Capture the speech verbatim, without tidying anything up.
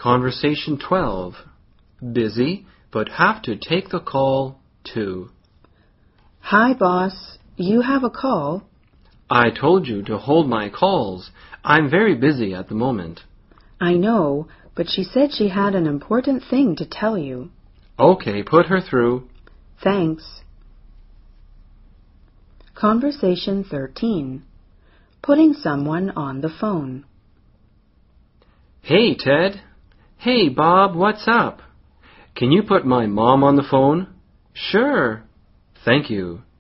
Conversation twelve. Busy, but have to take the call too. Hi, boss. You have a call? I told you to hold my calls. I'm very busy at the moment. I know, but she said she had an important thing to tell you. Okay, put her through. Thanks. Conversation thirteen. Putting someone on the phone. Hey, Ted. Hey, Bob, what's up? Can you put my mom on the phone? Sure. Thank you.